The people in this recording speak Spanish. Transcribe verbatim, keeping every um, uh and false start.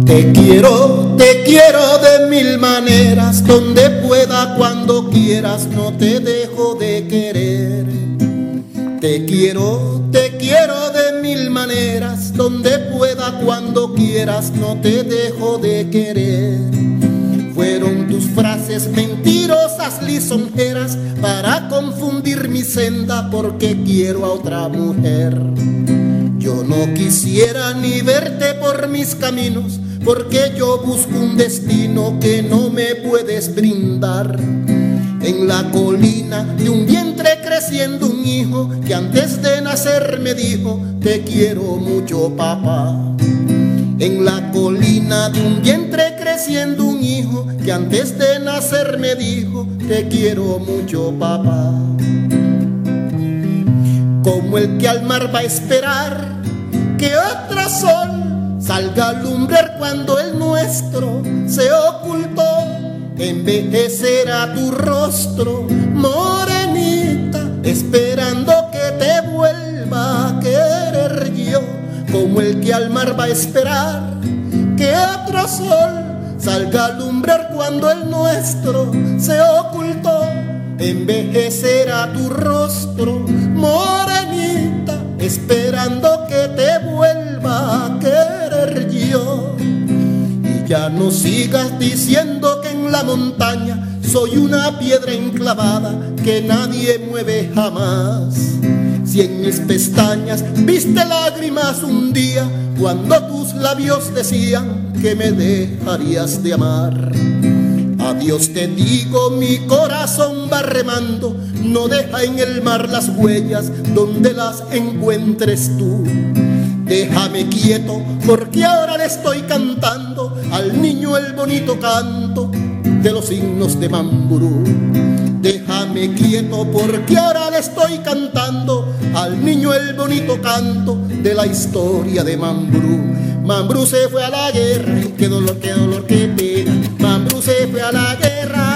Te quiero, te quiero de mil maneras, donde pueda, cuando quieras, no te dejo de querer. Te quiero, te quiero de mil maneras, donde pueda, cuando quieras, no te dejo de querer. Fueron tus frases mentirosas, lisonjeras, para confundir mi senda, porque quiero a otra mujer. Yo no quisiera ni verte por mis caminos, porque yo busco un destino que no me puedes brindar. En la colina de un vientre creciendo un hijo, que antes de nacer me dijo: te quiero mucho, papá. En la colina de un vientre creciendo un hijo, que antes de nacer me dijo: te quiero mucho, papá. Como el que al mar va a esperar que otro sol salga a alumbrar cuando el nuestro se ocultó, envejecerá tu rostro, morenita, esperando que te vuelva a querer yo. Como el que al mar va a esperar que otro sol salga a alumbrar cuando el nuestro se ocultó, envejecerá tu rostro, morenita, esperando que te vuelva a querer yo. Y ya no sigas diciendo que en la montaña soy una piedra enclavada que nadie mueve jamás. Si en mis pestañas viste lágrimas un día, cuando tus labios decían que me dejarías de amar. Adiós te digo, mi corazón va remando, no deja en el mar las huellas donde las encuentres tú. Déjame quieto, porque ahora le estoy cantando al niño el bonito canto de los himnos de Mamburú. Déjame quieto, porque ahora le estoy cantando al niño el bonito canto de la historia de Mamburú. Mamburú se fue a la guerra, qué dolor, qué dolor, qué pena. Mamburú se fue a la guerra,